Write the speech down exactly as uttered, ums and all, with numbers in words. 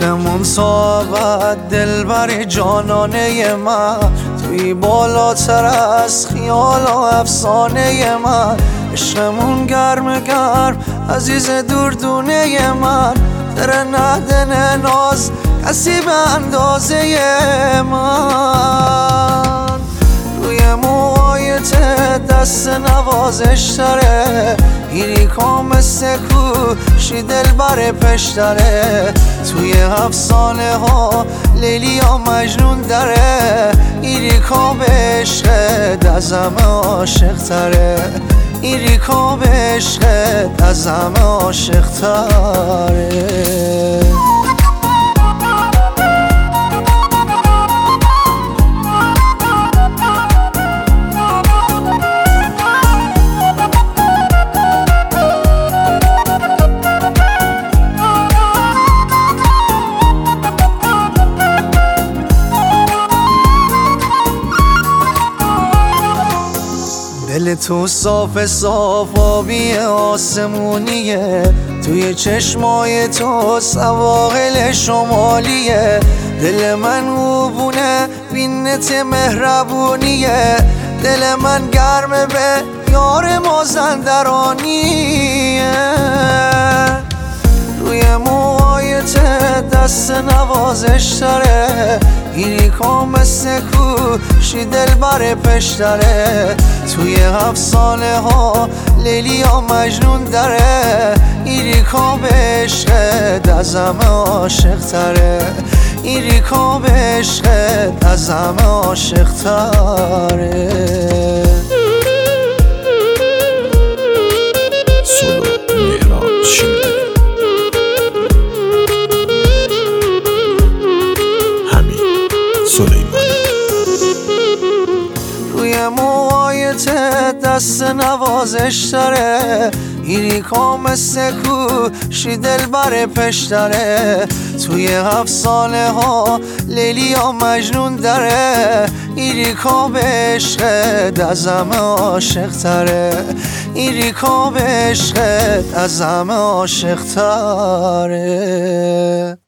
عشقمون صحبت دلبر جانانه من، توی بالاتر از خیال و افسانه من. عشقمون گرم گرم عزیز دوردونه من، در ندن ناز کسی به اندازه من. روی موهایت دست نوازش داره، ایری مثل کوشی دلبر پشتره. توی افسانه ها لیلی یا مجنون داره، ایری به عشقت از همه عاشق تره. ایری به عشقت از همه عاشق تره. دل تو صاف صاف آبی آسمونیه، توی چشمای تو سواحل شمالیه. دل من اوبونه بینت مهربونیه، دل من گرمه به یار مازندرانیه. روی موهایت دست نوازش داره، ایری مثل کوشی دلبر پشتره. توی افسانه ها لیلی یا مجنون داره، ایری به عشقت از همه عاشق تره. ایری به عشقت از همه عاشق تره. روی موهایت دست نوازش داره، ایری مثل کوشی دلبر پشتره. توی افسانه ها لیلی یا مجنون داره، ایری به عشقت از همه عاشق تره. ایری به عشقت از همه عاشق تره.